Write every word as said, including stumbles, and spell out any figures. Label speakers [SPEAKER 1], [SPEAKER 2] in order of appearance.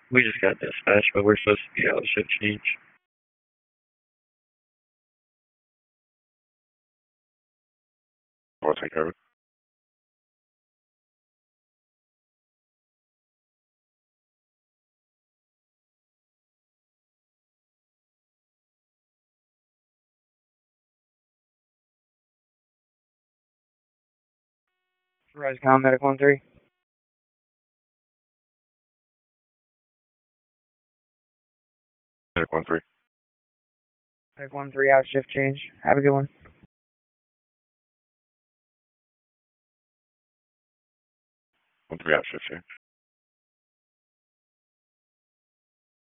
[SPEAKER 1] We just got dispatched, but we're supposed to be out shift change.
[SPEAKER 2] I'll take care of it.
[SPEAKER 3] Rise Com, Medic one three.
[SPEAKER 2] Medic one three.
[SPEAKER 3] Medic one three, out shift change. Have a good one.
[SPEAKER 2] One three out shift change.